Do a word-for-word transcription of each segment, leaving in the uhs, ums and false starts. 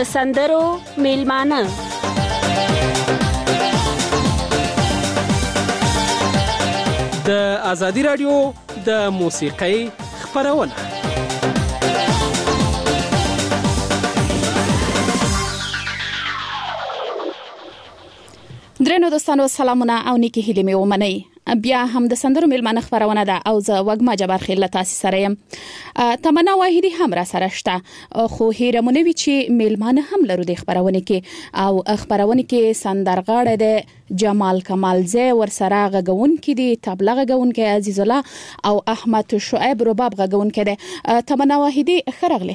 د سندرو میلمانه د ازادي رادیو د موسیقۍ خپرونه. درنو دوستانو سلامونه او نیکی هیلې مې ومنئ. بیا هم د سندرو میلمانه خبرونه ده او زه وګما جبار خیل تاسو سره یم. تمنا واحدی هم را سره شته خو هیرمونه وی چې میلمانه هم لرو د خبرونه کې او خبرونه کې سندرغاړه ده جمال کمالزی ورسره غږون کې دي تبلیغ غږون کې عزیز الله او احمد شعیب رباب غږون کې ده. تمنا واحدی خرغله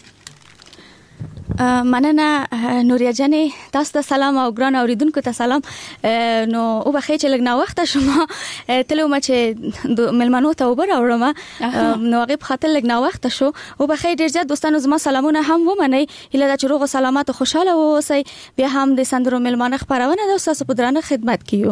مننه نوریا جانې، تاسو ته سلام او ګران اوریدونکو ته سلام. نو او بخې چې لګنا وخت شما تلو ما چې د ملمنو ته وبر اورم نو هغه په خاطر لګنا وخت شو. او بخې ډیر زیات دوستانو زما سلامونه هم ومنئ. هله دا چې روغ سلامات او خوشاله اوسئ. بیا هم د سندرو ملمنه خبرونه د تاسو په درانه خدمت کیو.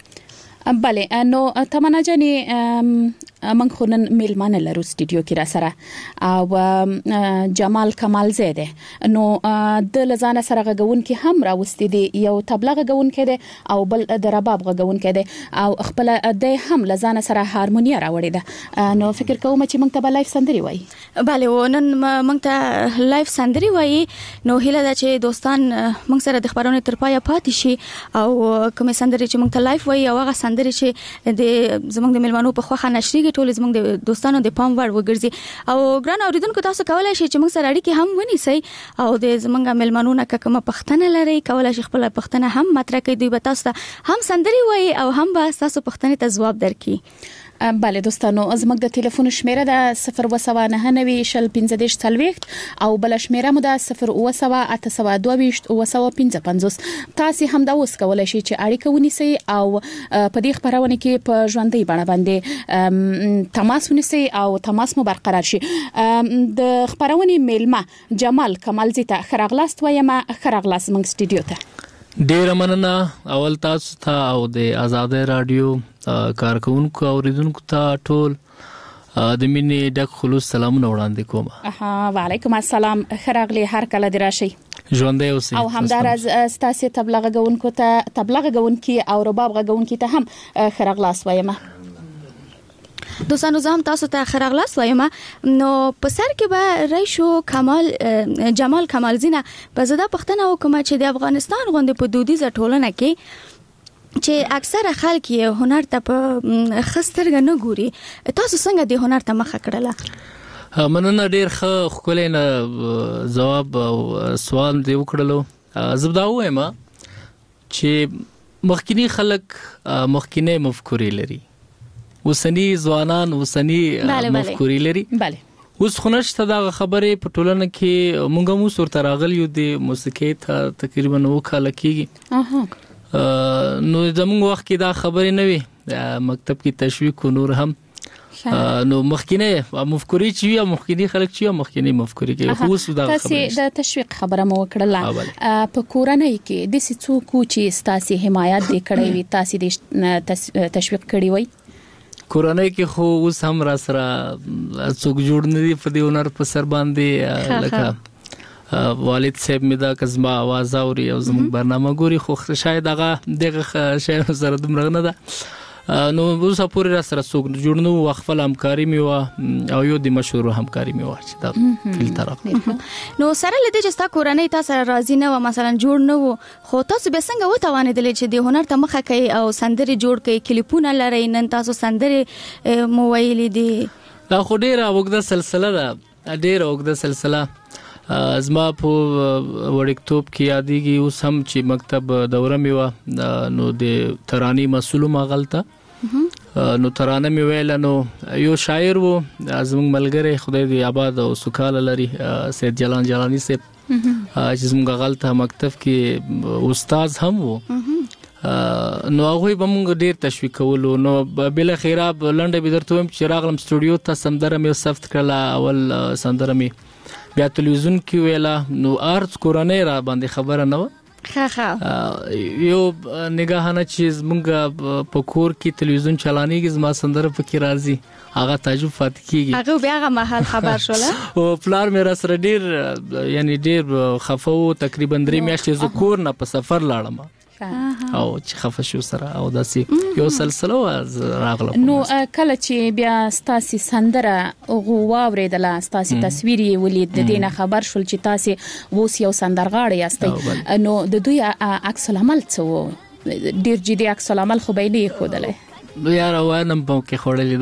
بله نو تمنا جانې من خونن میلمانه لرو استودیو کې را سره او جمال کمالزی ده نو د لزانه سره غږون کې هم را وستي دي یو تبلیغ غږون کې ده او بل د رباب غږون کې ده او خپل د هم لزانه سره هارمونیا راوړي ده. نو فکر کوم چې موږ ته لایف سندري وای. بله ونن موږ ته لایف سندري وای. نو هله دا چې دوستان موږ سره د خبرونې تر پایه پاتې شي او کوم سندري چې موږ ته لایف وای او هغه سندري چې د زمونږ د ملمنو په خوخه نشریږي ټول زمونږ د دوستانو د پام وړ وګرځي. او ګران اوریدونکو تاسو کولای شئ چې موږ سره اړیکې هم ونیسئ او د زمونږ ملمنو نه کومه پښتنه لري کولای شئ خپل پښتنه هم مطرح کړئ. دوی به تاسو ته هم سندري وایي او هم به تاسو پښتنې ته ځواب درکړي. بله دوستانو زموږ د ټلیفون شمیره ده صفر وسوه نهه نوي شل پنځه دېرش څلوېښت او بل شمیره مو ده صفر وسوه اته سوه دوه ویشت وسوه پنځه پنځوس. تاسو هم دا اوس کولای شئ چې اړیکه ونیسئ او په دې خبرونه کې په ژوندۍ بڼه باندې تماس ونیسئ او تماس مو برقرار شي. د خبرونه میلمه جمال کمالزی ته خراغلاست وایم. خراغلاست موږ استودیو ته ډیر مننه اول تاسو ته او د آزاد رادیو کارکونکو اوریدونکو ته ټول د مینې ډک خلوص سلامونه وړاندې کوم. اها وعلیکم السلام. خراغلی هر کله دراشي ژوندۍ اوسئ او همدارز ستاسو تبلیغ غونکو ته تبلیغ غونکي او رباب غونکي ته هم خراغلاس وایم. دوستانو زه هم تاسو ته خراغلاس وایم. نو په سر کې به رئیسو کمال جمال کمالزی نه په زده پښتنه حکومت چې د افغانستان غونډې په دودیزه ټولنه کې چې اکثره خلک یې هنر ته په خسترګ نه ګوري. تاسو څنګه د هنر ته مخه کړله؟ مننه ډیر ښه خولې نه جواب او سوال دی وکړلو. زبدا وایم چې مخکینی خلک مخکینه مفکورې لري وسنی ځوانان وسنی مفکورې لري. بله اوس خنشته دا خبره په ټولنه کې مونږ مو سور تراغل یو د موسیقي ته تقریبا نو کال کېږي. اها نو زموږ وخت کې دا خبره نه وي. مکتب کې تشویق و نور هم نو مخکینه مفکورې چې مخکینی خلک چې مخکینی مفکورې کې خو اوس دا خبره تاسو د تشویق خبره مو وکړه په کورنۍ کې د سڅو چې ستاسو حمایت دې کړې وي تاسو دې تشویق کړی وي؟ کورنۍ کې خو اوس هم را سره څوک جوړ نه دي په دې هنر په سر باندې لکه والد صاحب مې دا کزما आवाज اوري او زموږ برنامه ګوري خو شاید هغه دغه شی سره دومره نه ده نو اوس پورې را سره څوک جوړ نو خپل همکاري مې او یو د مشهور همکاري مې و چې دا فلټر نو سره لدې چې تاسو کورنۍ تاسو راضي نه و مثلا جوړ نه و خو تاسو به څنګه وتوانیدل چې د هنر ته مخه کوي او سندري جوړ کوي کلیپونه لري نن تاسو سندري مو ویلې دي؟ دا خو ډیره وګړه سلسله ده ډیره وګړه سلسله زما په وړکتوب کې یادېږي اوس هم چې مکتب دوره مې و نو د ترانې مسؤل ما غلطه نو ترانه مې ویل نو یو شاعر وو زموږ ملګری خدای دې آباد او سوکاله لري سید جلان جلانی صاحب چې زموږ غلطه مکتب کې استاد هم وو نو هغه به موږ ډیر تشویق کولو نو بل خیره لنډه به درته ویم چې راغلم استودیو ته سندره مې ثبت کړله اول سندره مې بیا تلویزیون کې ویلا نو ارت کورنۍ را باندې خبره نه ښه ښه یو نگاهانه چې زمونږ په کور کې تلویزیون چلانیږي زما سندره پکې راځي هغه تعجب پاتې کیږي هغه بیا هغه محل خبر شول او پلار مې را سره ډیر یعنی ډیر خفه و تقریبا درې میاشتې زه کور نه په سفر لاړم او چې خفه شو سره او داسې یو سلسله راغله نو کله چې بیا ستاسي سندره غواوریدله ستاسي تصویر یې ولید د دینه خبر شول چې تاسي اوس یو سندرغاړی یاستئ نو د دوی عکس العمل څه و ډیر جدي عکس العمل خو به یې خودله یاره وانم په کې خړلې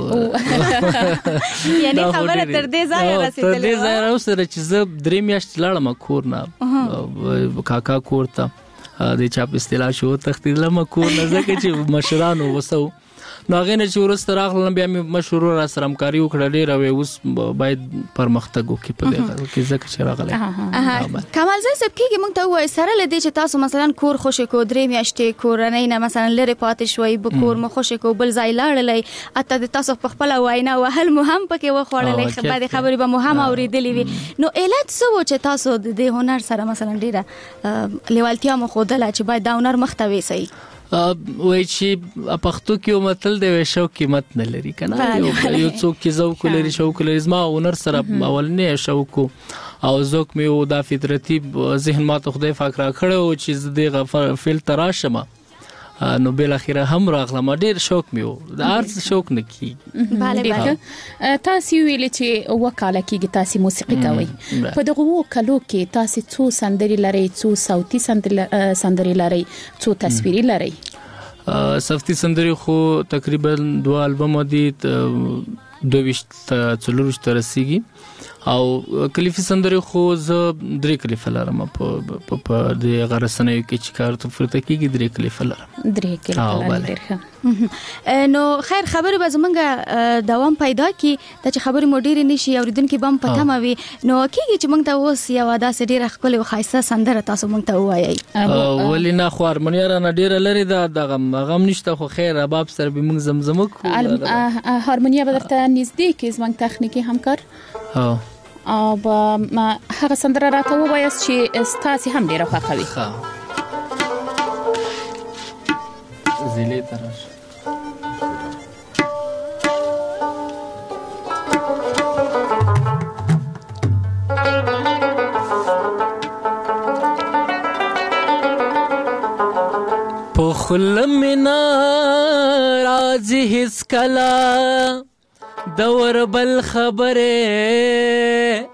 دا یعنی خبره تر دې ځای رسیدلې تر دې ځای راوسره چې زه درې میاشتې لاړم کور نه کاکا کور ته د چاپ اصطلاح شو تختیدلم کور نه ځکه چې مشرانو وسو نو هغه نه چې ورسته راغلم بیا مې مشورو را سره همکاري وکړه ډېره وې اوس باید پرمختګ وکړي په دې کې ځکه چې راغلی کمال زای صاحب کېږي موږ ته ووایي سره له دې چې تاسو مثلا کور خوشې کو درې میاشتې کورنۍ نه مثلا لرې پاتې شوئ به کور مو خوشې کو بل ځای لاړلی حتی د تاسو په خپله وینا وهل مو هم پکې وخوړلی بعدې خبرې به مو هم اورېدلې وي نو علت څه و چې تاسو د دې هنر سره مثلا ډېره لیوالتیا مو ښودله چې باید دا هنر مخ ته ویسئ وای چې پښتو کې یو متل دی شوق قیمت نه لري کنه یو یو څوک چې ذوق لري شوق لري زما هنر سره اولنې شوق او ذوق مې او د فطرتي ذهن ماته خدای پاک را کړو چې زه د غفر فل تراشم نو بل اخیره هم راغلم ډیر شوق مې د ارت شوق نه کی bale bale تاسو ویل چې وکاله کېږي تاسو موسیقي کوي په دغه وکالو کې تاسو څو سندري لري څو صوتي سندري لري څو تصویري لري صوتي سندري خو تقریبا دوه البوم دي دویشت څلورشت رسیږي او کلیفي سندري خو زه درې کلیفه لرم په په د غرسنې کې چې کار ته فرته کېږي درې کلیفه لرم درې کلیفه لرم نو خیر خبره به زمونږ دوام پیدا کی د چې خبرې مو ډېرې نشي اوریدونکو بم پته موي نو کېږي چې موږ ته اوس یو داسې ډېره ښکلې او ښایسته سندره تاسو موږ ته ووایئ ولې نه خو هارمونیا رانه ډېره لرې ده دغه هغه هم نشته خو خیر رباب سره به موږ زمزمه کوو هارمونیا به درته نږدې کې زموږ تخنیکي همکار او ما هغه سندره راته ووایاست چې ستاسو هم ډېره خوښوي ښه زیلې تراش په خلمنا راځي هیڅ کلا دور بل خبره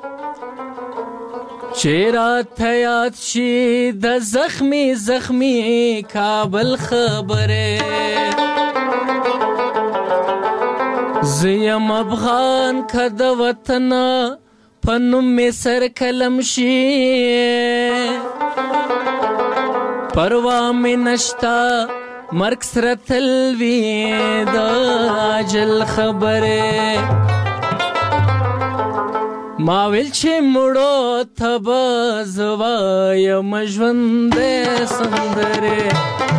چیرات یاد شي د زخمی زخمی کابل خبره زیم افغان کد وطن پنم می سر کلم شي پروا می نشتا مرگ سره تلوی دا عجل خبره ما ویل چې مړو تبا زوایم ژوند سندره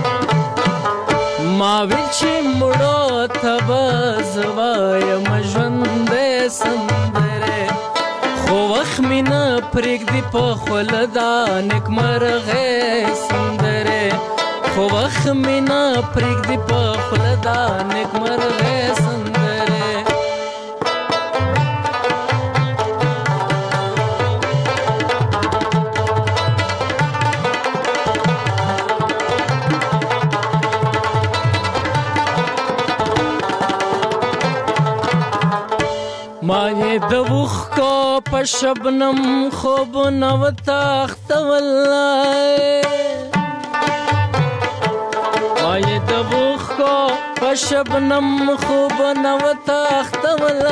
ما ویل چې مړو تبا زوایم ژوند سندره خو وخت مې نه پرېږدي په خوله دا نیکمرغه سندره خو وخت مې نه پرېږدي په خوله دا نیکمرغه سندره ما یې د اوښکو په شبنم خوبونه وتښتول ما یې د اوښکو په شبنم خوبونه وتښتول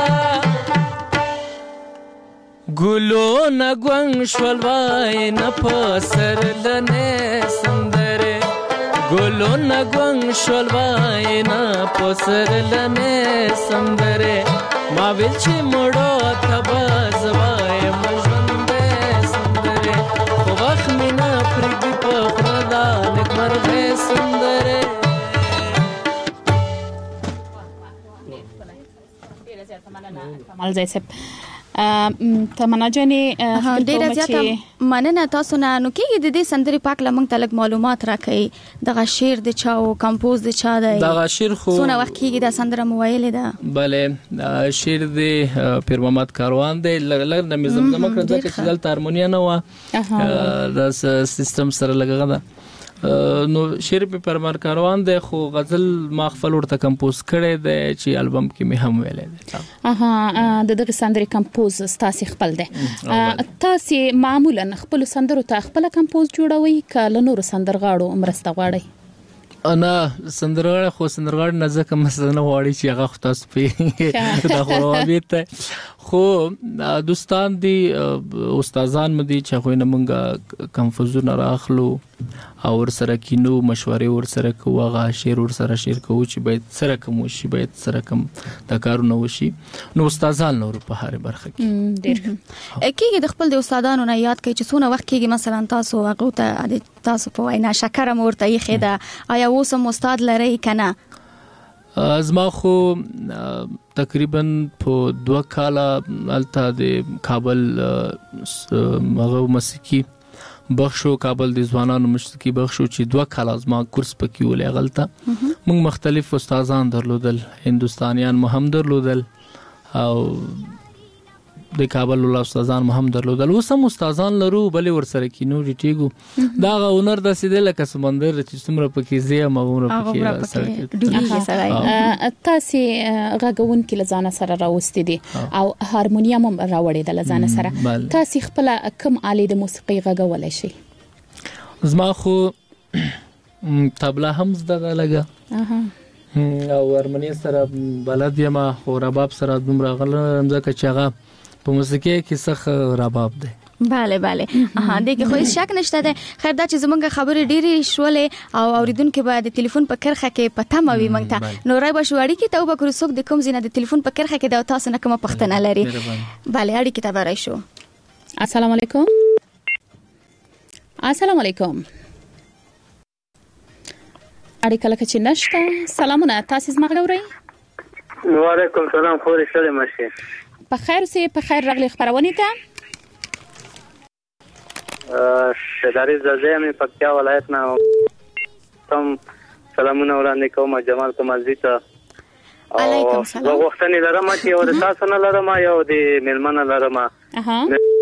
ګلونه ګونګ شول وای نه په سرلنې سندرې ګلونه ګونګ شول وای نه په سرلنې سندرې ما ویل چې مړو تبا زوایم ژوندې سندرې خو وخت مې نه پرېږدي په خوله دا نیکمرغې سندرې کمال زای صاحب تمنا جنې ډیره زیاته مننه تاسو نه. نو کېږي د دې سندري پاک لمنګ تلک معلومات راکړي دغه شعر د چا او کمپوز د چا دی؟ دغه شعر خو څونه وخت کېږي دا سندره مو ویلې ده؟ بله شعر د پیر محمد کاروان دی. لږ د زمزمه کړه ځکه چې دلته هارمونیا نه وه د سیستم سره لګغه ده. نو شعر په پرمار کاروان دی خو غزل ما خپل ورته کمپوز کړی دی چې البم کې مې هم ویلې دی. اها د دغه سندري کمپوز تاسو خپل دی. تاسو معمولا خپل سندرو ته خپل کمپوز جوړوي کله نور سندرغاړو مرسته غواړي؟ انا سندرغاړي خو سندرغاړي نه ځکه مثلا غواړي چې هغه تاسو په دا خو وابته خو دوستان دي استادان مدي چې خو نه مونږه کمپوزونه راخلو او ور سره کینو مشورې ور سره کوو غا شعر ور سره شعر کوو چې باید سره کوم شي باید سره کوم د کارونه وشي. نو استادان نور په هر برخه کې ډیر کېږي د خپل د استادانو نه یاد کوي چې څونه وخت کېږي مثلا تاسو هغه ته تاسو په وینا شکر مورته یې خېده آیا اوس هم استاد لري کنه؟ زما خو تقریبا په دوه کاله الته د کابل مغو موسیقي بخشو کابل د ځوانانو موسیقي بخشو چې دوه کاله زما کورس پکې ولې غلطه موږ مختلف استادان درلودل هندستانیان مو هم درلودل او د کابل ول استادان مو هم درلودل. اوس هم استادان لرو بلې ور سره کینو ریټیګو دا غونر د سیده لکه سمندر چې څومره پکې زی مغونه پکې سره تاسو غاګون کې لزانه سره راوستي دي او هارمونیم هم راوړې د لزانه سره تاسو خپل کم آلې د موسیقي غاګولای شي؟ زما خو طبله هم زده لګه او هارمونی سره بلد یم خو رباب سره دومره غلم ځکه چې هغه په موسیقي کې څخه رباب دی. bale bale اها دغه خو شک نشته ده. خیر دا چې زمونږ خبرې ډېری شولې او اوریدونکو به د ټلیفون په کرخه کې پته موي مونږ ته نو راي بشوړی کې ته وبکر څوک د کوم زینه د ټلیفون په کرخه کې دا تاسو نه کومه پښتنه لري. bale اړي کې ته برای شو. السلام علیکم. السلام علیکم. اړي کله چې نشته سلامونه تاسو زما غوړی. وعلیکم السلام خو رښتیا ماشي په خیر سي په خیر راغلي خبرونه ته شداري زازه مې پکتیا ولایت نه تم سلامونه وړاندې کوم جمال کمالزی ته. علیکم سلام. زه وختنی لرم چې او د تاسو نه لرم یو د ملمنه لرم. اها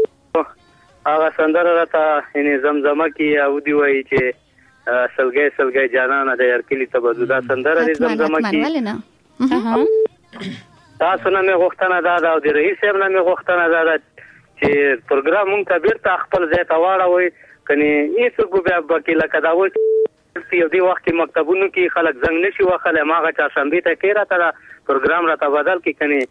هغه سندره راته یې زمزمه کې او دی وایي چې سلګي سلګي جانانه د یارکلی تبدو دا سندره د زمزمه کې. اها تاسو نه مې غوښتنه دا ده او د رئیس صاحب نه مې غوښتنه دا ده چې پروګرام مونږ ته بیرته خپل ځای ته واړوي کني هیڅ بیا بکې لکه دا وایي چې یو دی وخت مکتبونو کې خلک زنګ نشي وخله ماغه چا شنبه ته کې راته پروګرام راته بدل کې کني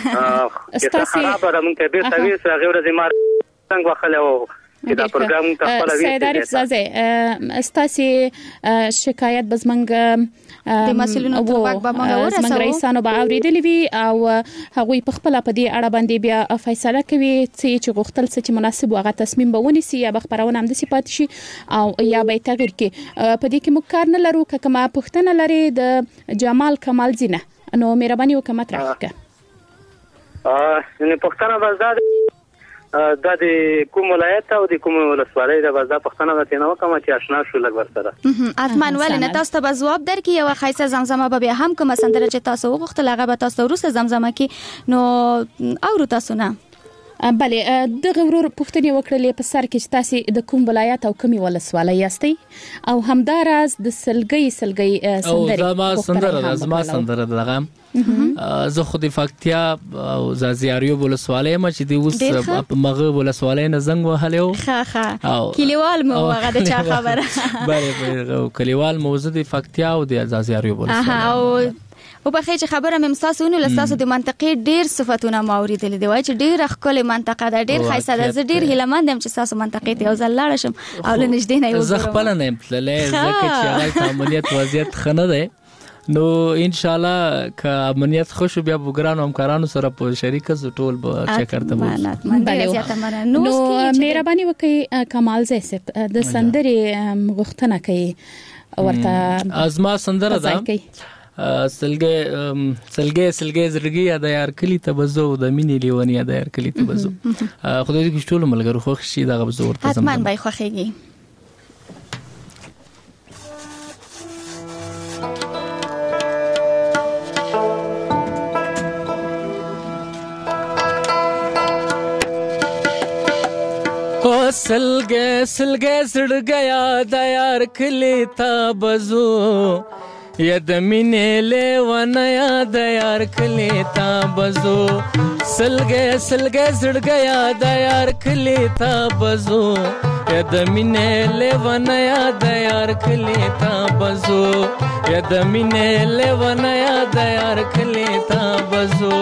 چې خراب را مونږ ته بیرته وي سره غوړه زمار څنګه وخله و چې دا پروګرام ته خپل وی سیدار زازه استاسي شکایت بزمنګ د مسولینو تر واک به موږ ورسو زمنګ رئیسانو به اوریدلی وي او هغوی په خپل په دې اړه باندې بیا فیصله کوي چې غوښتل چې مناسب هغه تصمیم به ونیسي یا به خبرونه هم د صفات شي او یا به تغیر کې په دې کې موږ کار نه لرو کما پښتنه لري د جمال کمال زینه نو مهرباني وکړه مطرح کړه. ا نه پښتنه بازار دا د کوم ولایت او د کوم ولسوالۍ د بازار پښتنه غته نو کوم چې آشنا شو لګ ورسره اتمن ول نه تاسو ته جواب درکې یو خیسه زمزمه به بیا هم کوم سندره چې تاسو وغوښتل هغه به تاسو ورسره زمزمه کې نو او تاسو نه بله دغه ورور پښتني وکړلې په سر کې تاسو د کوم ولایت او کومي ولسوالۍ یاستئ او همدارز د سلګي سلګي سندره او زما سندره زما سندره دغه زه خو د فاکتیا او زازیاریو ولسوالۍ ما چې دی اوس په مغه ولسوالۍ نه زنګ وهلو ها ها کلیوال مو هغه د چا خبره بله کلیوال موزه د فاکتیا او د زازیاریو ولسوالۍ او او په خېچ خبره مې مستاسونه لستاسو د منطقې ډیر صفاتونه ماوریدل دی وای چې ډیر خپل منطقه ده ډیر خیسه ده زه ډیر هیلمندم چې تاسو منطقې ته یو ځل لاړ شم او لنږدې نه یو زه خپل نه تللې ځکه چې هغه امنیت وضعیت خنه ده نو ان شاء الله که امنیت خوش بیا وګرانو همکارانو سره په شریکه ټول به چکر ته وځو نو مهرباني وکړئ کمال زیسب د سندري غوښتنه کوي ورته ازما سندره ده سلګي سلګي سلګي زړګي یاد یار کلی ته بزو د مینې لیونی یاد یار کلی ته بزو خدای دې ټول ملګرو خوښ شي دا غو زور ته حتما به خوښيږي. سلګي سلګي زړګي یاد یار کلی ته بزو ید مینې لیوان یاد یار کلی ته بزو سلګي سلګي زړګي یاد یار کلی ته بزو ید مینې لیوان یاد یار کلی ته بزو ید مینې لیوان یاد یار کلی ته بزو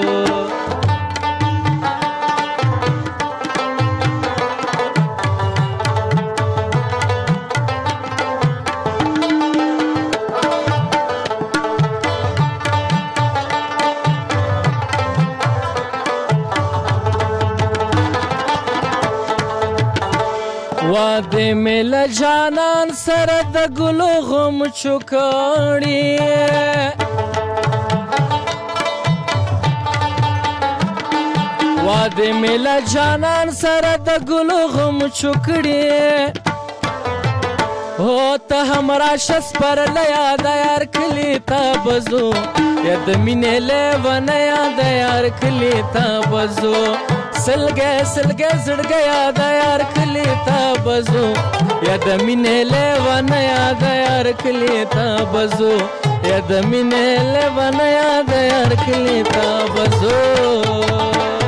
واده مل جانان سره د ګلو غم چوکاړي واده مل جانان سره د ګلو غم چوکړي هو ته همرا شس پر لیا د یار کلی ته بزو ید مینې لیوان یاد یار کلی ته بزو سلګي سلګي زړګي یاد یار کلی ته بزو ید مینې لیوان یاد یار کلی ته بزو ید مینې لیوان یاد یار کلی ته بزو.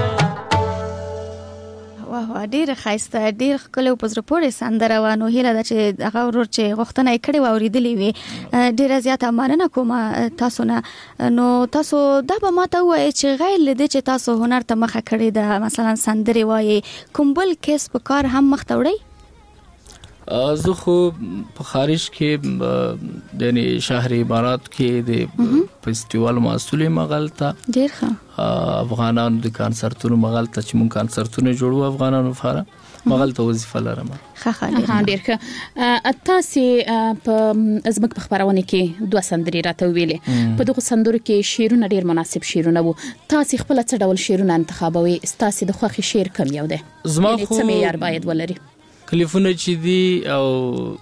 واه ډیر خاصه ډیر کله په زړه پورې سندره وانه هیله ده چې هغه ورور چې غوښتنه یې کړې و اوریدلې وي. ډیر زیاته مننه کوم تاسو نه. نو تاسو دا به ماته وایي چې غیر لدې چې تاسو هنر ته مخه کړې ده مثلا سندري وایي کوم بل کسب کار هم مخ ته وړئ؟ زه خو په خارج کې یعنی شهر امارات کې د فستیوال مسؤل مغلطه ډیر ښه افغانانو د کانسرتونو مغلطه چې مون کانسرتونه جوړو افغانانو لپاره مغلطه وظیفه لرم. ښه ښه ډیر ښه. تاسو په ازمک په خبرونه کې دوه سندري راته ویلې په دغه سندرو کې شعرونه ډیر مناسب شعرونه وو. تاسو خپل څه ډول شعرونه انتخابوي؟ تاسو د خوخي شعر کم یو ده؟ زما خو څه معیار باید ولري؟ کلیفونه چې دي او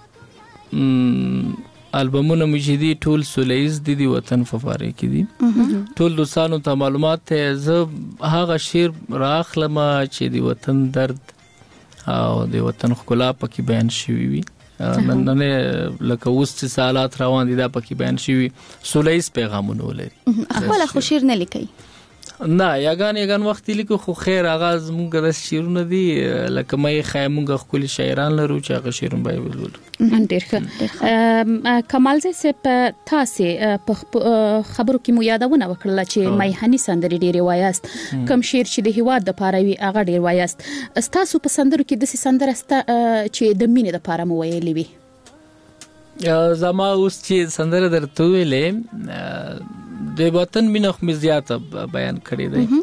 البومونه مې چې دي ټول سولیز دي د وطن ففاره کې دي ټول دوستانو ته معلومات ته زه هغه شعر راخلم چې د وطن درد او د وطن ښکلا پکې بیان شوی وي. نن نه لکه اوس چې سالات روان دي دا پکې بیان شوی سولیز پیغامونه ولري. خپل خو شعر نه لیکي؟ نه یاګان یاګان وخت لیکو خو خیر آغاز مونږ د شعرونه دي لکه مې خیمونږ خپل شاعران لرو چې هغه شعرونه به ولولو. ډیر ښه. کمال زه په تاسو په خبرو کې مو یادونه وکړه چې میهني سندري ډیر وایاست کوم شعر چې د هواد د پاره وي هغه ډیر وایاست. تاسو په سندرو کې د سندره چې د مینې د پاره مو ویلې وي؟ زما اوس چې سندره درته ویلې د وطن مینه خو زیاته بیان کړی دی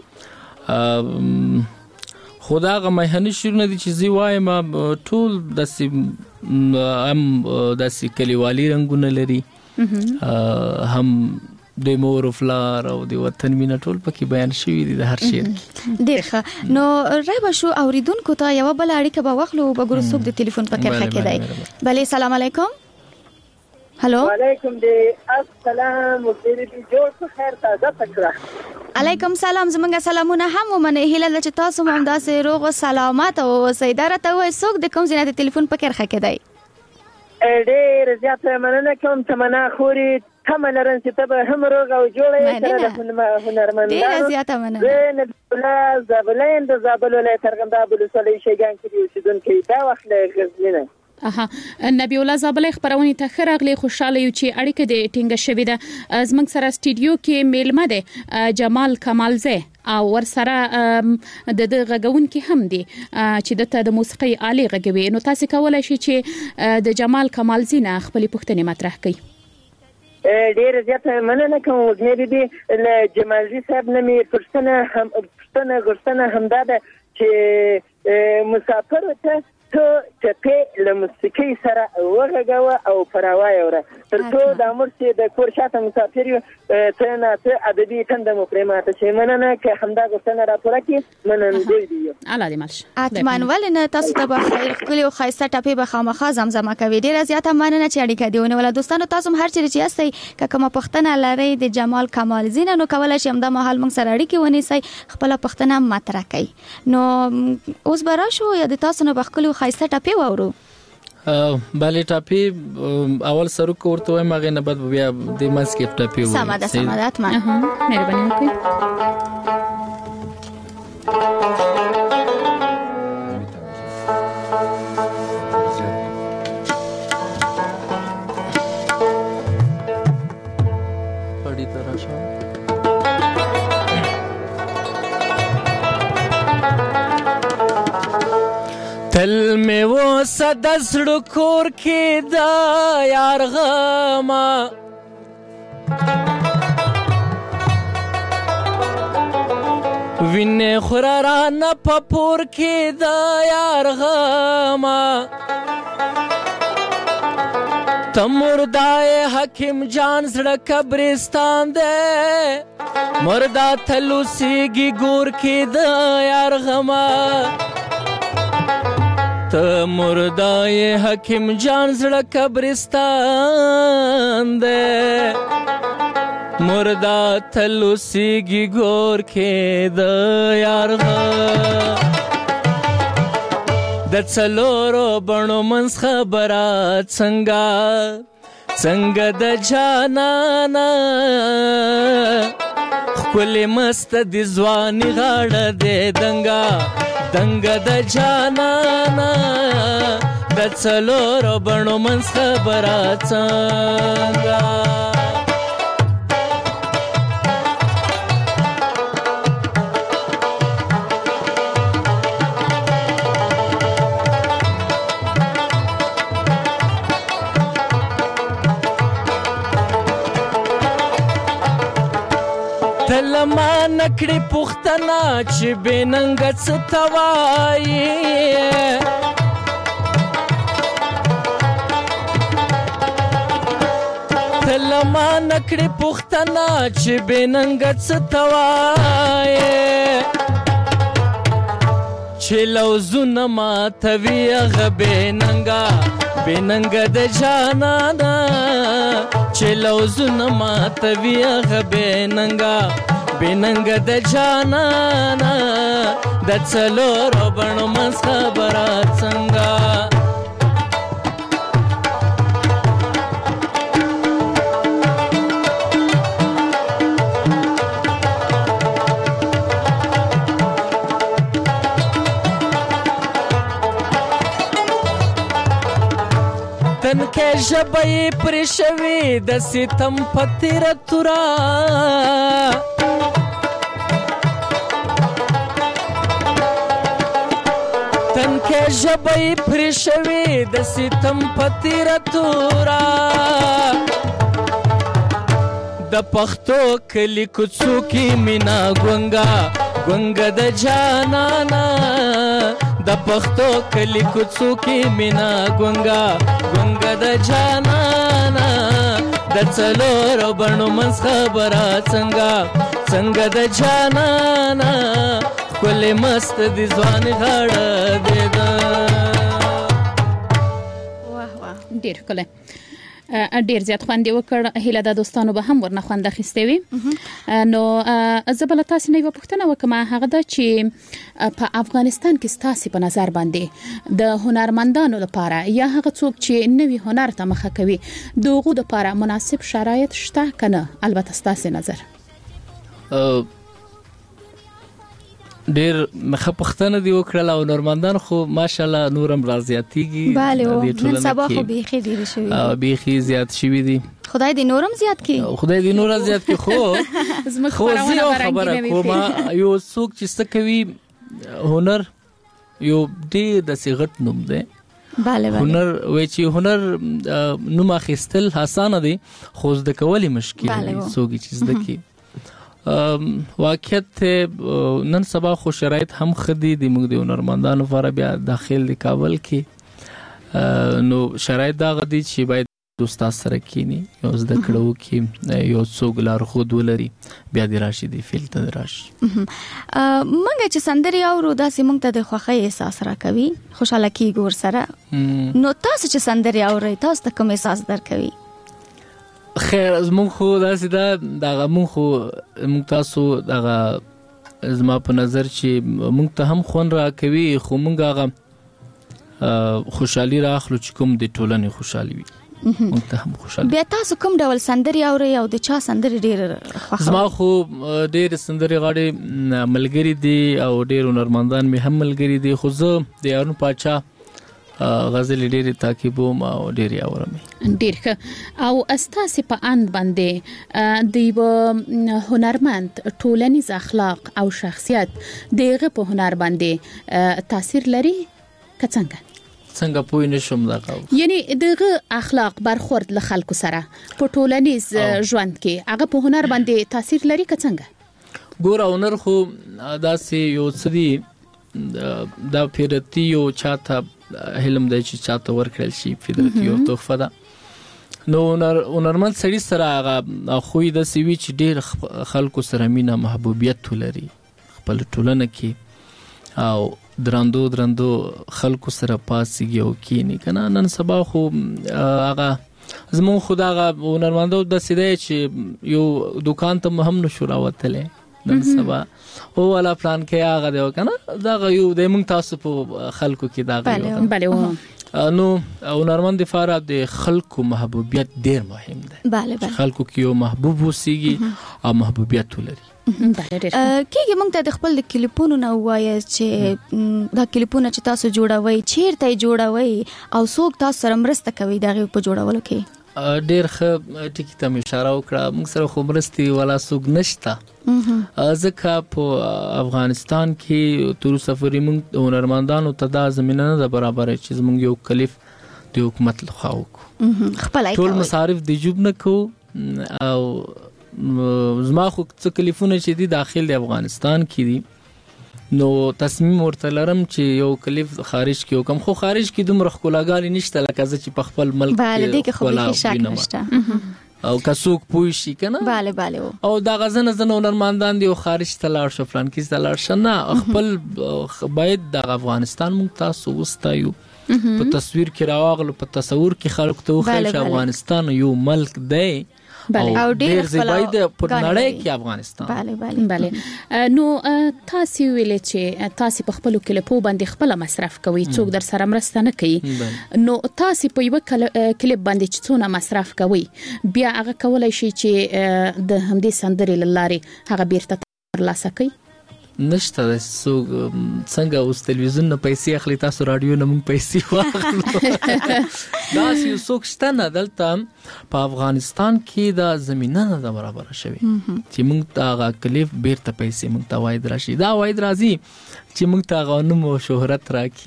خدا غ مهنی شعرونه دي چې زی وایم ټول د ام د کلیوالي رنگونه لري هم د مور فلار او د وطن مینه ټول پکې بیان شوی دي د هر شعر. ډیر ښه. نو رایبه شو اوریدونکو ته یو بل اړیکه به واخلو به ګورو څوک د ټلیفون په کرخه کې دی. بله السلام علیکم. هلو وعلیکم دی السلام وګړي دی جوړ څه خیر تازه پکړه. علیکم سلام زمونږ سلامونه هم ومنه هیله ده چې تاسو هم داسې روغ او سلامت او سیداره ته وای څوک د کوم ځای د ټلیفون په کرخه کې دی؟ ډېر زیاته مننه کوم تمنا خوري تمه لرم چې ته به هم روغ او جوړ یې سره د هنرمندانو. ډېر زیاته مننه. زه نبیله زابلین د زابل ولایت ارغنداب ولسوالۍ شیګان کې اوسېدونکی دا وخت له غزنینه. اها نبی الله زابلې خبرونه ته خراغلی خوشاله یو چې اړیکه د ټینګه شوې ده زمنګ سره سټډیو کې میلمه ده جمال کمالزه او ور سره د د غږون کې هم دي چې د موسیقي آلي غږوي. نو تاسو کولای شئ چې د جمال کمالزي نه خپل پوښتنه مطرح کړئ. ډېر زیاته مننه کوم وګړي دي له جمالزي صاحب نه مې پښتنه هم پښتنه غوښتنه همدا ده چې مسافر ته ته ټپې له موسیقۍ سره وغږوه او پراوایه وره تر څو دا موږ چې د کور شاته مسافر یو ته نه ته ادبي تنده مو پرې ماته شي مننه که همدا غوښتنه راپوره کړي منندوی دي یو الله دې مل شي. اتمن ولې نه تاسو ته به خیر ښکلي او ښایسته ټپې به خامخا زمزمه کوي. ډېره زیاته مننه چې اړیکه دې ونیوله. دوستانو تاسو هم هر چیرې چې یاستئ که کومه پوښتنه لرئ د جمال کمال زینه نو کولی شئ همدا مهال موږ سره اړیکې ونیسئ خپله پوښتنه مطرح کړئ. نو اوس به راشو یا د تاسو نه به ښکلي او ښایسته ټپې واورو. بله ټاپی اول سرک ورته وایم هغې نه بعد بیا د منځ کې ټاپی ووایم. سمه ده سمه ده حتما مهرباني وکړئ. پړی ته راشه. تل می و صد زړه کور کې دا یار غما وینې خورارانه په پور کې دا یار غما تمردای حکیم جان زړه قبرستان دے مردا تلو سیگی گور کې دا یار غما ته مردای حکیم جان زړه قبرستان دے مردا تلو سیگی گور کې د یار غ د څلورو بڼو منځ خبره څنګه څنګه د جانانا ښکلې مست د ځواني غاړه دې دنګه دنګه د جانانا د څلورو بڼو منځ خبره څنګه تلما نکړې پوښتنه چې بې ننګه څه ته وایي تلما نکړې پوښتنه چې بې ننګه څه ته وایي چې لوزونه ماتوي هغه بې ننګه بې ننګه د جانانا چې لوزونه ماتوي هغه بې ننګه بې ننګه د جانانا د څلورو بڼو منځ خبره څنګه تنکې ژبه یې پرې شوې د ستم په تیره توره تنکې ژبه یې پرې شوې د ستم په تیره توره د پښتو کلي کوڅو کې مینا ګونګه ګونګه د جانانا د پښتو کلي کوڅو کې مینا ګونګه ګونګه د جانانا د څلورو بڼو منځ خبره څنګه څنګه د جانانا ښکلې مست د ځواني غاړه دې ده. ډېر ښکلی ډیر زیات خوند وکړ. هیله د دوستانو به هم ورنه خوند اخیستی وي. نو زه بل تاسو نه یو پوښتنه وکم هغه د چې په افغانستان کې ستاسو په نظر باندې د هنرمندانو لپاره یا هغه څوک چې نوی هنر ته مخه کوي دغه لپاره مناسب شرایط شته کنه؟ البته ستاسو نظر. ډیر مخه پښتنه دی وکړه او هنرمندان خو ماشاءالله نورم راضیاتیږي. bale نن سبا خو بیخي ډیر شوی او بیخي زیات شوی دی. خدای دې نورم زیات کړي. خدای دې نور زیات کړي. خو خو زه خبره کوم یو څوک چې څه کوي هنر یو ډیر د صيغت نوم دی. bale هنر وای چې هنر نوم اخیستل آسان دی خو زده کول مشکل دی. څوک چې زده کوي واقعیت نن سبا خو شرایط هم خدي د موږ د هنرمندانو لپاره بیا داخل د کابل کې نو شرایط دا غدي چې باید استاد سره کینی یو زده کړو کې یو څوک لارښود ولري بیا د راشي د فیلډ ته راشي. منګه چې سندري اورو داسې موږ ته د خوښۍ احساس راکوي خوشاله کیږو ور سره نو تاسو چې سندري اورئ تاسو ته کوم احساس درکوي؟ خیر زموږ خو داسې دا دغه موږ خو موږ تاسو دغه زما په نظر چې موږ ته هم خوند راکوي خو موږ هغه خوشحالي راخلو چې کوم د ټولنې خوشحالي وي موږ ته هم خوشحالي. بیا تاسو کوم ډول سندري اورئ او د چا سندري ډېر خوښوئ؟ زما خو ډېر سندري غاړې ملګري دي او ډېر هنرمندان مې هم ملګري دي خو زه د هارون پاچا غزل ډېرې تعقیبوم او ډېرې اورم. ډېر ښه. او استاسې په اند باندې د یوه هنرمند ټولنیز اخلاق او شخصیت د هغه په هنر باندې تاثیر لري که څنګه؟ څنګه پوه نشم دا قاو یعنی دغه اخلاق برخورد له خلکو سره په ټولنیز ژوند کې هغه په هنر باندې تاثیر لري که څنګه؟ ګوره هنر خو داسې یو څه دي دا فطرتي یو چاته علم دی چې چاته ورکړل شي فطرتي یو تحفه ده نو هنرمند سړي سره هغه خوی داسې وي چې ډېر خلکو سره مینه محبوبیت ولري خپل ټولنه کې او درندو درندو خلکو سره پاسيږي او کینی کنه نن سبا خو هغه زمون خو دا هنرمندو داسې دی چې یو دکان ته هم نشو راوتلی نن سبا او ولا پلان کې هغه دی کنه دا یو د موږ تاسو په خلکو کې دا غو بله نو هنرمند لپاره د خلکو محبوبیت ډیر مهم دی. بله بله خلکو کې یو محبوب وسیږي او محبوبیت ولري. کېږي موږ ته د خپل د کلیپونو نه ووایه چې دا کلیپونه چې تاسو جوړوئ چیرته یې جوړوئ او څوک تاسو سره مرسته کوي د هغې په جوړولو کې؟ ډېر ښه ټکي ته مې اشاره وکړه موږ سره خو مرستې والا څوک نشته ځکه په افغانستان کې تر اوسه پورې موږ هنرمندانو ته دا زمینه نه ده برابره چې زموږ یو کلیف د حکومت لخوا وکړو خپله ټول مصارف د جوب نه کوو او زما خو څه کلیفونه چې دي داخل د افغانستان کې دي نو تصمیم ورته لرم چې یو کلیف خارج کې وکم خو خارج کې دومره ښکلاګانې نشته لکه زه چې په خپل ملک کې ښکلا وینم او که څوک پوه شي که نه بله بله او دغه ځنه ځنه هنرمندان دي او خارج ته لاړ شه فلانکي ته لاړ شه نه خپل باید دغه افغانستان موږ تاسو وستایو په تصویر کې راواغلو په تصور کې خلکو ته وښایو چې افغانستان یو ملک دی او ډیر زیبای د پټنړۍ کې افغانستان. بله بله بله نو تاسو ویلې چې تاسو په خپل کلیپو باندې خپل مصرف کوي څوک در سره مرسته نه کوي نو تاسو په یو کلیپ باندې چې څونه مصرف کوي بیا هغه کولای شي چې د همدې سندرې لارې هغه بیرته ترلاسه کوي؟ نشته د څوک څنګه اوس تلویزیون نه پیسې اخلي تاسو رادیو نه موږ پیسې واخلو داسې یو څوک شته نه دلته په افغانستان کې دا زمینه نه ده برابره شوې چې موږ ته هغه کلیف بیرته پیسې موږ ته واید راشي دا واید راځي چې موږ ته هغه نوم او شهرت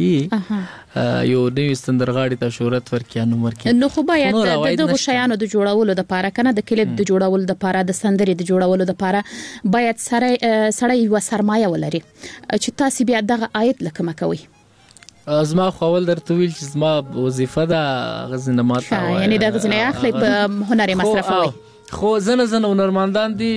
راکړي یو نوی سندرغاړي ته شهرت ورکړي نوم ورکړي نو خو باید د دغو شیانو د جوړولو دپاره که نه د کلیپ د جوړولو دپاره د سندرې د جوړولو دپاره باید سړی یوه سرمایه ولري چې تاسو بیا دغه عاید له کومه کوئ؟ زما خو اول درته ویل چې زما وظیفه ده غزنه ماته یعنی د غزنه اخلي په هنري مصرفوي خو زنه زنه هنرمندان دي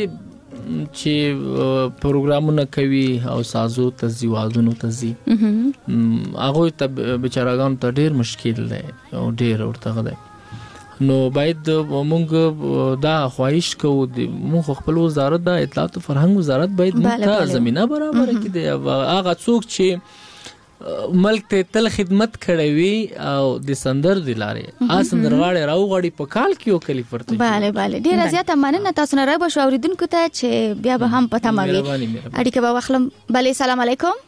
چې پروګرامونه کوي او سازو ته ځي وادونو ته ځي هغوی ته بیچارهګانو ته ډېر مشکل دی او ډېر ورته دی نو باید موږ دا خواهش کوو موږ خپل وزارت د اطلاعات او فرهنګ وزارت باید موږ ته زمینه برابره کړي هغه څوک چې ملک ته تل خدمت کړی وي او د سندر د لارې آ سندرغاړي راوغړي په کال کې یو کلی فرته bale bale ډیره زیاته مننه تاسو نه راو شو اوریدونکو ته چې بیا به هم پته ماوي اړیکه به واخلم bale سلام علیکم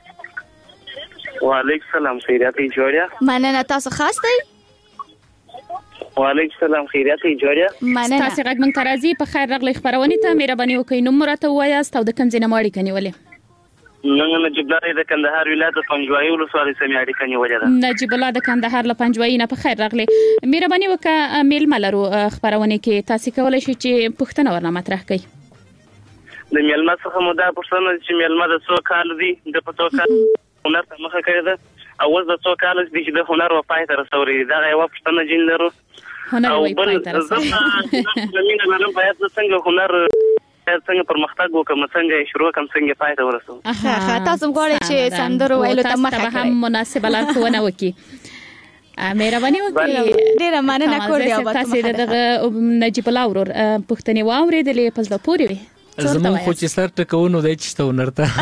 وعلیکم السلام خیریت جوړیا مننه تاسو خاص دی وعلیکم السلام خیریت جوړیا مننه تاسو غږ مونږ ترازی په خیر راغلی خبرونه ته مهرباني وکړئ نو مرته وایاست او د کوم ځای نه ماړی کني ولې نن نجیب الله د کندهار ولایت پنجوایي ولسوالۍ سمې اړیکه نیولې ده نجیب الله د کندهار له پنجوایي نه په خیر راغلی مهرباني وکړه میل ملرو خبرونه کې تاسو کولای شئ چې پوښتنه ورنه مطرح کړئ د میلمه څخه مو دا پوښتنه چې میلمه د څو کال دی د په څو کال هنر ته مخه کړې ده او اوس د څو کال دی چې د هنر و پای ته رسوري دا یو پوښتنه جین لرو هنر او وای بل پای ته رسوري زمينه لرم باید څنګه هنر څنګه پرمختګ وکم څنګه شروع کوم څنګه پای ته ورسو ها تاسو غواړئ چې سندرو ویلو ته مخه کړئ هم مناسبه لارښوونه وکړي مهرباني وکړئ ډیره مننه کور دی او تاسو دغه نجیب الله ورور پښتني واورېدلې په زړه پورې وي زمون خو چې سر ټکونو دی چې ته هنر ته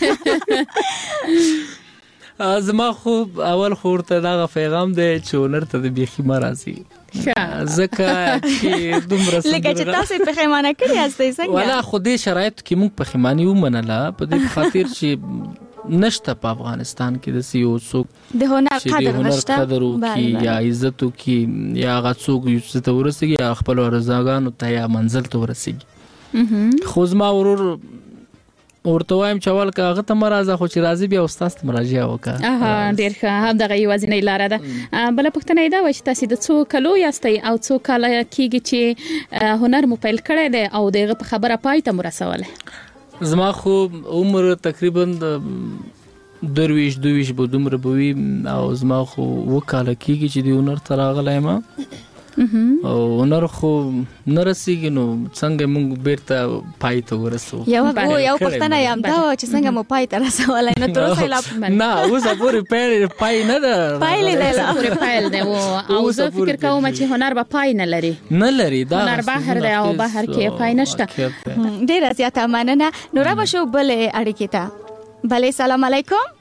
زما خو اول خو ورته دا پیغام دی چې هنر ته د بیخي مرزي زکه چې دومره لکه چې تاسو په خیمانه کړی یاستئ څنګه ولا خو دې شرایط کې موږ په خیمانه ومنله په دې خاطر چې نشته په افغانستان کې د سیو څوک د هنر قدر نشته قدر کی یا عزت کی یا غڅوک یو څه ته ورسېږي یا خپل رضاګانو ته یا منزل ته ورسېږي خو زما ورور ورته وایم چې اول کاغه ته مرزه خو چې راځي بیا استاد ته مراجعه وکړه اها ډیر ښه هم دغه یوازینۍ لاره ده بل پښتنه دا و چې تاسو د څو کلو یاستئ او څو کال کېږي چې هنر مو پیل کړی دی او دغه په خبره پای ته مرسوله زما خو عمر تقریبا درویش دویش به دومره بوي او زما خو وکاله کېږي چې د هنر ته راغلی ما او هنر خو نه رسیږي نو څنګه موږ بیرته پای ته ورسو یو یو یو پښتنه یم دا چې څنګه مو پای ته رسولای نو تر اوسه لا نه اوس پورې پای پای نه ده پای نه پورې پایل دی او زه فکر کوم چې هنر به پای نه لري نه لري دا هنر بهر دی او بهر کې پای نشته ډیر زیاته مننه نو را بشو بل اړیکې ته بله سلام علیکم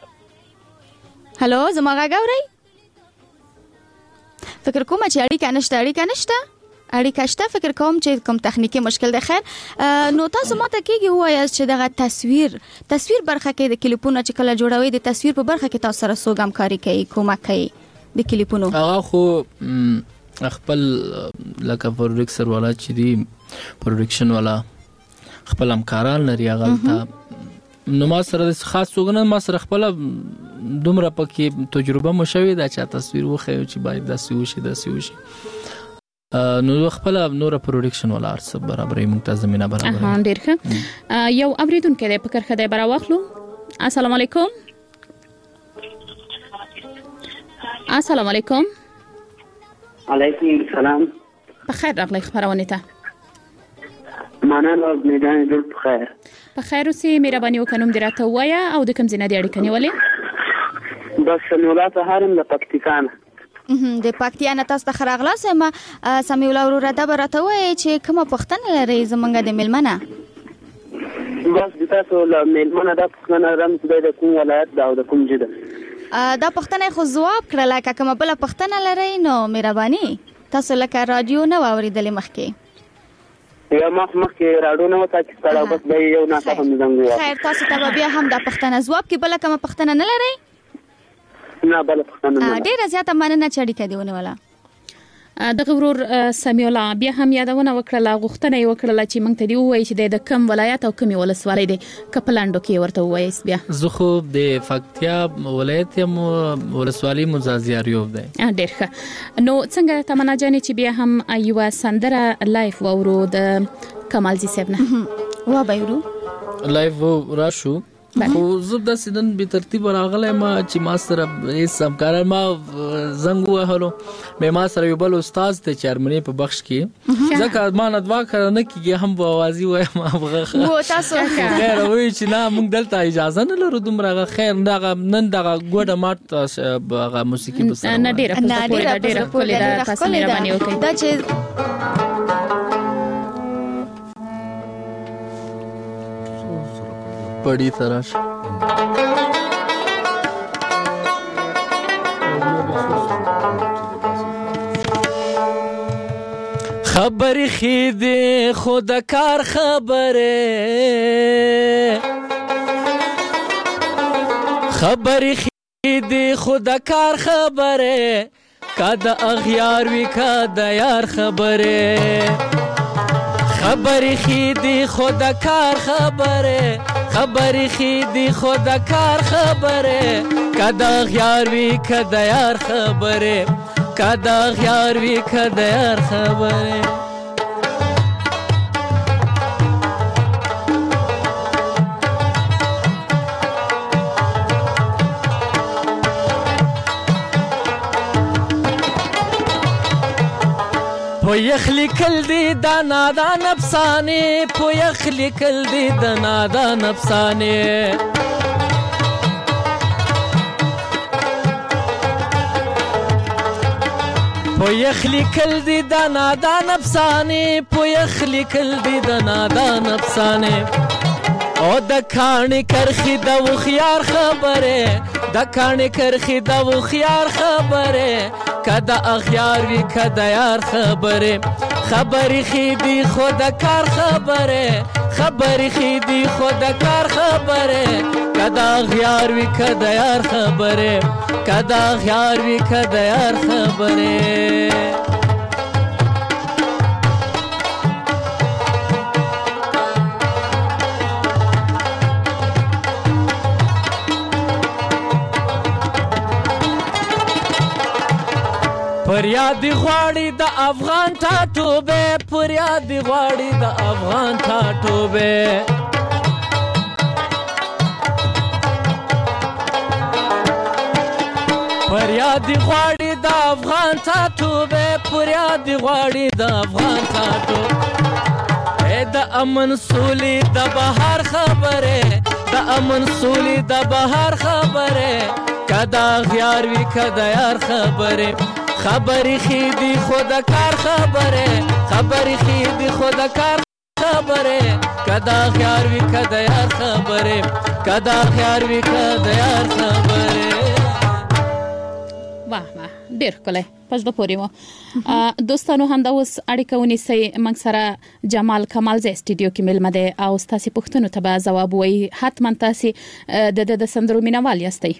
هالو زما غاوري فکر کوم چې اړیکه نشته اړیکه نشته اړیکه شته فکر کوم چې کوم تخنیکی مشکل ده خیر نو تاسو ماته کېږي وایي چې دغه تصویر تصویر برخه کې د کلیپونو چې کله جوړوي د تصویر په برخه کې تاسو سره سوګم کاری کوي کومک کوي د کلیپونو هغه خو خپل لکه پروډکسر والا چې دی پروډکشن والا خپل همکاران لري هغه ته نو ما سره خاص څنګه ما سره خپل دومره پکې تجربه مو شوې دا چې تصویر وخیو چې باید داسې وشي داسې وشي نو خپل نور پروډکشن ولا ارس برابرې موږ ته زمينه برابر ها ډیر ښه یو اوریدونکو د فکر خدای برا واخلو السلام علیکم السلام علیکم علیکم السلام بخیر راغلی خبرونه ته مننه میدان دل بخیر بخیر اوسې مهرباني وکړم دراته وایا او د کوم ځای نه دی اړیکه نیولې بس سمیولات هرم د پکتیکان د پکتیان تاسو ته خراغلا سم سمیولا ورور دا برته وای چې کومه پښتنه لري زمونږ د ملمنه بس د تاسو له ملمنه د پښتنه رم د کوم ولایت دا د کوم جده دا پښتنه خو جواب کړل کله بل پښتنه لري نو مهرباني تاسو لکه رادیو نه واوریدل مخکې یا مخ مخ کې راډو نه وتا چې ستړی بس به یو نه فهم زنګو خیر تاسو ته بیا هم د پښتنه جواب کې بل کوم پښتنه نه لري نه بل پښتنه نه ډیره زیاته مننه چې اړیکه دیونه ولا دغه ورور سمیع الله بیا هم یادونه وکړه غوښتنه یې وکړه چې موږ ته دی وایي چې د کم ولایت او کمی ولسوالۍ دی کپلاندو کې ورته وایي بیا زه خو د فکتیا ولایت یم ولسوالۍ مزازیاریوب دی ډیر ښه نو څنګه تمنا جانې چې بیا هم یو سندره لایف وورو د کمالزی صاحب نه وا بایرو لایف راشو خو زه د سیدن به ترتیب راغله ما چې ما سره هیڅ همکار ما زنګ وهلو مې ما سره یو بل استاد ته چرمنی په بخش کې ځکه ما نه دوا کړنه کېږي هم په اوازي وای ما بغه وو تاسو خیر وای چې نه موږ دلته اجازه نه لرو دومره خیر دغه نن دغه ګوډه مات هغه موسیقي بس نه ډیره ډیره ډیره کولې دا تاسو مهرباني وکړئ دا چې پړی تراش خبر خید خود کار خبره خبر خید خود کار خبره کد اغیار وی کد یار خبره خبر خیدی خود کار خبره خبر خیدی خود کار خبره کدا غیار وی کدا یار خبره کدا غیار وی کدا یار خبره په یخلی کل دی دا نادان افسانه په یخلی کل دی دا نادان افسانه په یخلی کل دی دا نادان افسانه په یخلی کل دی دا نادان افسانه او د کانی کرخی دا وخیار خبره د کانی کرخی دا وخیار خبره کدا اخیار وی کدا یار خبره خبری خیدی خود کار خبره خبری خیدی خود کار خبره کدا اخیار وی کدا یار خبره کدا اخیار وی کدا یار خبره پریاد غواړي د افغان ټاټوبه پریاد غواړي د افغان ټاټوبه پریاد غواړي د افغان ټاټوبه پریاد غواړي د افغان ټاټوبه اے د امن سولي د بهار خبره د امن سولي د بهار خبره کدا غیار وی کدا یار خبره خبری خیدی خود کار خبره خبری خیدی خود کار خبره کدا خیار وی کدا یار خبره کدا خیار وی کدا یار خبره واه واه ډیر کله پس د پورې مو دوستانو هم دا اوس اړیکه ونیسي موږ سره جمال کمال زه استودیو کې ملمه ده او تاسو پوښتنو ته به جواب وایي حتما تاسو د د سندرو مینوال یاستئ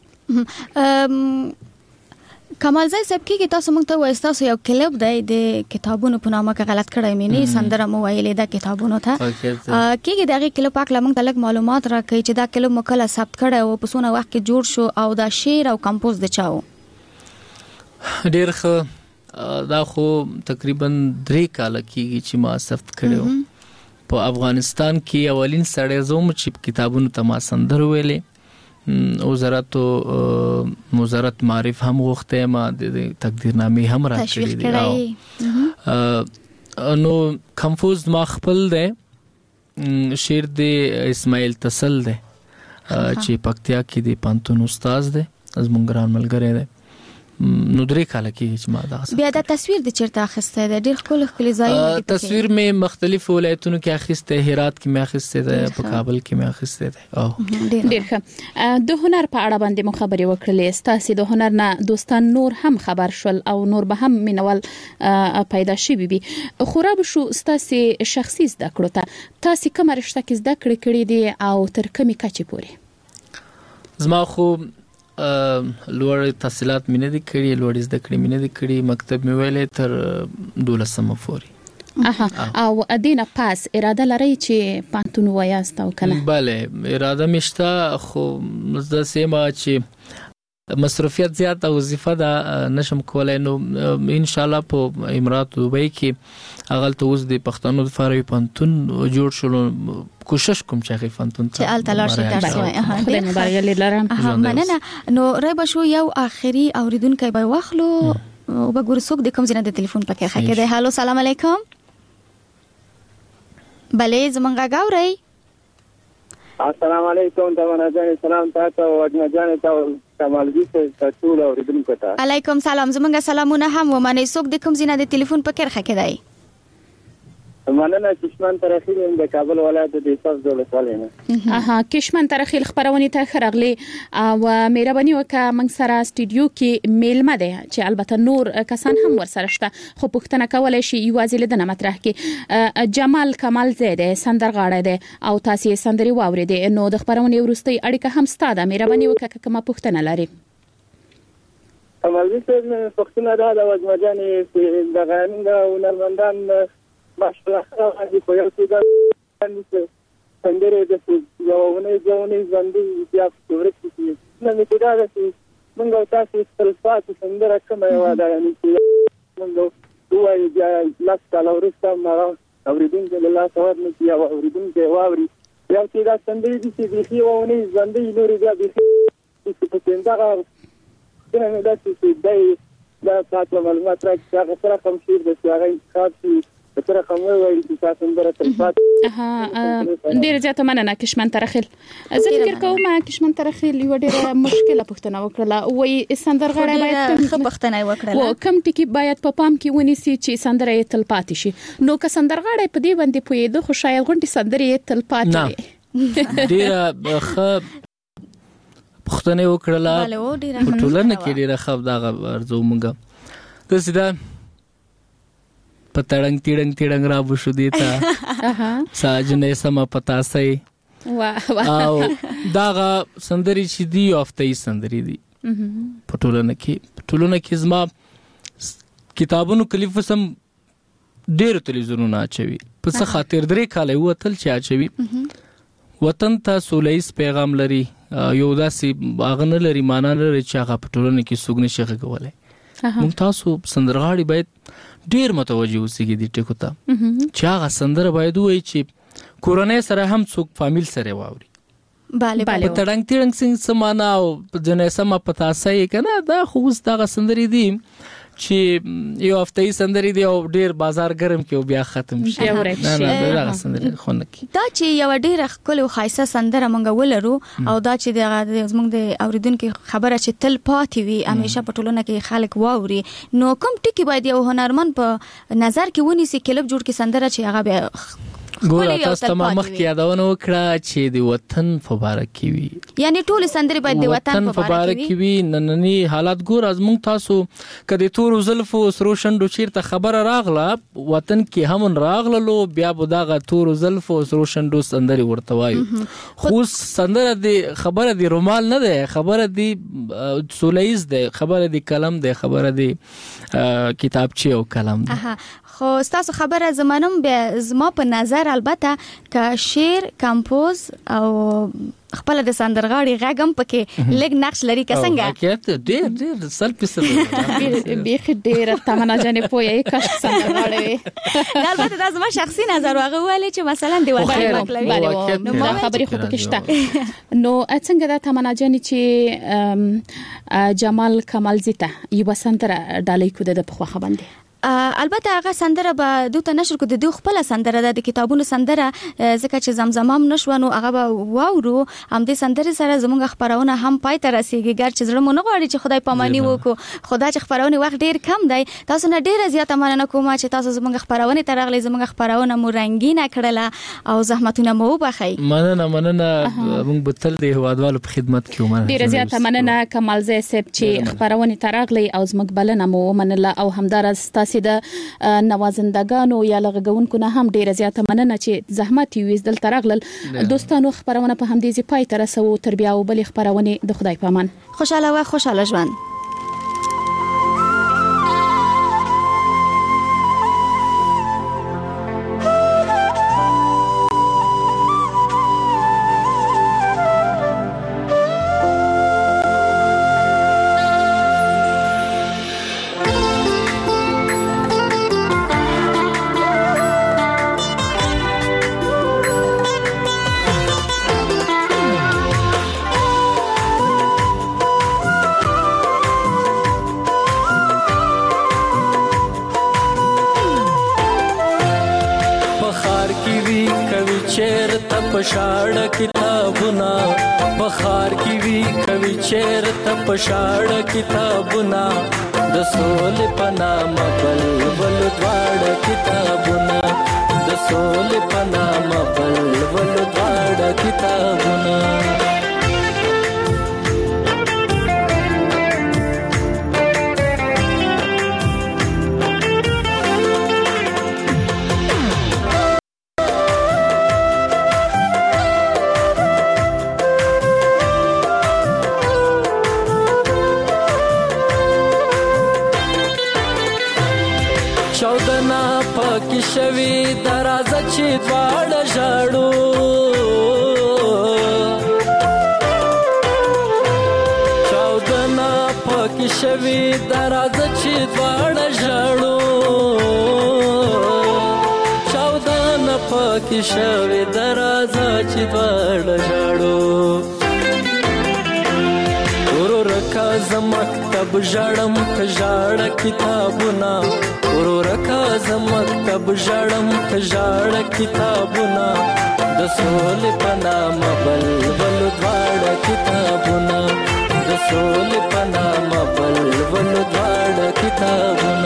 کمال زای صاحب کې تاسو موږ ته وایي تاسو یو کلیپ دی د کتابونو په نامه کې غلط کړی مې نه سندره مو ویلې د کتابونو ته کېږي دغه کلیپ پاک لمن ته لږ معلومات راکړي چې دا کلیپ مو کله ثبت کړی او په څونه وخت کې جوړ شو او دا شعر او کمپوز د چاو ډیر ښه دا خو تقریبا درې کال کېږي چې ما ثبت کړو په افغانستان کې اولین سړی زوم چې کتابونو ته ما سندره ویلې وزارت وزارت معرف هم غوښته ما د تقدیرنامې هم راکړې دي نو کمپوز ما خپل دی شعر د اسماعیل تسل دی چې پکتیا کې د پانتون استاد دی از مونږ ګران ملګری دی نو درې کال کې چې ما دا بیا دا تصویر د چیرته اخیسته ده ډیر خپل خپل ځای تصویر مې مختلف ولایتونو کې اخیسته هرات کې مې اخیسته ده په کابل کې مې اخیسته ده او ډیر ښه د هنر په اړه باندې مو خبرې وکړلې ستاسو د هنر نه دوستان نور هم خبر شول او نور به هم مینوال پیدا شي بي خراب شو ستاسو شخصي زده کړو ته تاسو کوم رشته کې زده کړې کړې دي او تر کومه کچې پورې زما خو لوړ تحصیلات مې نه دي کړې لوړ زده کړې مې نه دي کړې مکتب مې ویلې تر دولسمه پورې اها او ادینه پاس اراده لري چې پانتون وایاست او کنه bale اراده مشته خو زه سیمه چې مصرفیت زیات او وظیفه دا نشم کولای نو ان شاء الله په امارات دوبۍ کې اغل ته اوس د پښتنو د فاري پانتون جوړ شول کوشش کوم چې غي فانتون ته ال تلاش درس وای اها خلک مبارک لرم مننه نو رای بشو یو اخري اوریدونکو به واخلو او بګور څوک د کوم ځنه د ټلیفون پکې خکې ده هالو سلام علیکم بله زمونږه غاوري السلام علیکم تمنا جان سلام تاسو او اجمه جان تاسو کمال جی ته ټول اوریدونکو ته علیکم سلام زمونږه سلامونه هم و منې څوک د کوم ځنه د ټلیفون پکې خکې ده مننه کشمن ترخیل د کابل ولایت د صف دولت ولینه اها کشمن ترخیل خبرونه ته خرغلی او مهرباني وکړه موږ سره استودیو کې میلمه ده چې البته نور کسان هم ورسره شته خو پوښتنه کولای شي یوازې لیدنه مطرح کې جمال کمال زیده سندرغاړی ده او تاسو سندري واوریدي نو د خبرونه ورستي اړیکه هم ستاده مهرباني وکړه کومه پوښتنه لري کمال دې پوښتنه ده د وجمجانې چې د غانګ او نرمندان ماشاءالله هغه په یو څه د څنګه د یوونه ځونه ځندې بیا ورته شي نو مې دا چې موږ تاسو تلفات څنګه راکمه یو دا یعنی چې موږ دوی بیا لاس کال ورسته ما اوریدونکو له لاس ورنه چې یو اوریدونکو واوري یو چې دا څنګه دي چې د یوونه ځندې نورې بیا به چې په څنګه دا چې دای دا تاسو معلومات راکړئ هغه سره کوم شی د هغه انتخاب شي تر کومه وایي چې تاسو سندره تلپات ها ډیر زیاته مننه کشمن ترخیل زه فکر کوم کشمن ترخیل یو ډیره مشکله پوښتنه وکړه وایي سندرغاړی باید ښه پوښتنه وکړه و کم ټکی باید په پام کې ونیسي چې سندره یې تلپات شي نو که سندرغاړی په دې باندې پوهېده خو شاید غونډې سندره یې تلپات وي ډیره ښه پښتنه وکړه په ټولنه کې ډیره ښه دغه ارزو مونږه د سیده په تړنګ تړنګ تړنګ را بشو دیتا ساجنه سم پتا سي واه او داغه سندري چې دی افتي سندري دي په ټولنه کې ټولنه کې زما کتابونو کلیف سم ډېر تلویزیونونه اچوي په څه خاطر درې کاله وتل چې اچوي وطن ته سولېس پیغام لري یو داسې اغنه لري معنا لري چې هغه په ټولنه کې سګنه شيخه کولای مونږ تاسو سندرغاړي باید ډیر متوجه اوسئ دې ټکو ته چې هغه سندره باید وایي چې کورنۍ سره هم څوک فامیل سره واوري bale bale تړنګ تړنګ څنګه سمانا او جنې سم پتا سې کنه دا خو دغه سندري دي چې یو هفتې سندري دی او ډیر بازار ګرم کې او بیا ختم شي نه نه دا سندري خو نه کی دا چې یو ډیر خپل خاصه سندره مونږ ولرو او دا چې د زمونږ د اوریدونکو خبره چې تل پاتې وي همیشه په ټولنه کې خلک واوري نو کوم ټکی باید یو هنرمن په نظر کې ونیسي کلب جوړ کې سندره چې هغه به ګور تاسو ته مخ کې یادونه وکړه چې د وطن مبارک وي یعنی ټول سندري باید د وطن مبارک وي نننی حالات ګور از مونږ تاسو کدي تور زلفو سرو شندو چیرته خبره راغله وطن کې هم راغللو بیا بوداغه تور زلفو سرو شندو سندري ورته وایو خو سندره دی خبره دی رومال نه ده خبره دی سولیز ده خبره دی قلم ده خبره دی کتابچه او قلم ده خو تاسو خبره زمانم به زما په نظر البته که شعر کمپوز او خپل د سندرغاړي غږم پکې لګ نقش لري که څنګه حقیقت ډېر ډېر سلپي سره به ډېر تمنا جنې پوهه کاش سندرغاړي البته دا زما شخصي نظر واغه ولې چې مثلا دی وړاندې مکلوي نو ما خبرې خو پکشته نو څنګه دا تمنا جنې چې جمال کمالزیته یو سندره ډالۍ کو د په خو باندې البته هغه سندره به دوته نشر کو د دوه خپل سندره د کتابونو سندره ځکه چې زمزمام نشو نو هغه به واورو هم د سندره سره زموږ خبرونه هم پای ته رسیږي ګر چې زړه مونږ غواړي چې خدای پاماني وکړو خدای چې خبرونه وخت ډیر کم دی تاسو نه ډیره زیاته مننه کوم چې تاسو زموږ خبرونه ترغلي زموږ خبرونه مو رنگینه کړله او زحمتونه مو وبخي مننه مننه موږ به تل د هوادوالو په خدمت کې ومنه ډیره زیاته مننه کمال زه سپ چې خبرونه ترغلي او زموږ بلنه مو ومنله او همدارس چې د نوازندگانو یا لغږونکو نه هم ډیره زیاته مننه چې زحمت یې وزدل ترغلل دوستانو خبرونه په همدې ځای پای ته رسو تر بیا او بل خبرونه د خدای پامان خوشاله و خوشاله ژوند پشاړه کتابونه بخار کی وی کوي چیرته پشاړه کتابونه د سول پنام بل بل دواړه کتابونه د سول پنام بل بل دواړه کتابونه شوی درازه چې دواړه ژاړو چاودنه پکې شوی درازه چې دواړه ژاړو چاودنه پکې شوی درازه چې دواړه ژاړو ورور کا زم مکتب ژړم ته ژاړه کتابونه ورور کا زم مکتب ژړم ته ژاړه کتابونه د سولې په نامه بل بل دواړه کتابونه د سولې په نامه بل بل دواړه کتابونه